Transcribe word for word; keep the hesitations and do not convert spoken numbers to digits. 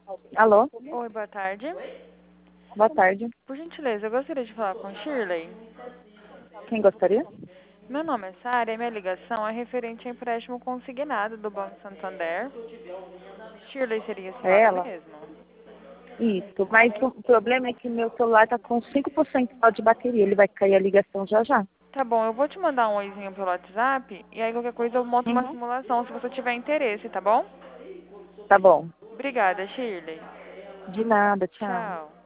Alô? Oi, boa tarde. Boa tarde. Por gentileza, eu gostaria de falar com Shirley. Quem gostaria? Meu nome é Sara e minha ligação é referente ao empréstimo consignado do Banco Santander. Shirley seria a É senhora ela? mesmo? Isso. Mas o problema é que meu celular tá com cinco por cento só de bateria. Ele vai cair a ligação já já. Tá bom, eu vou te mandar um oizinho pelo WhatsApp e aí qualquer coisa eu monto uma Uhum. simulação se você tiver interesse, tá bom? Tá bom. Obrigada, Shirley. De nada. Tchau. Tchau.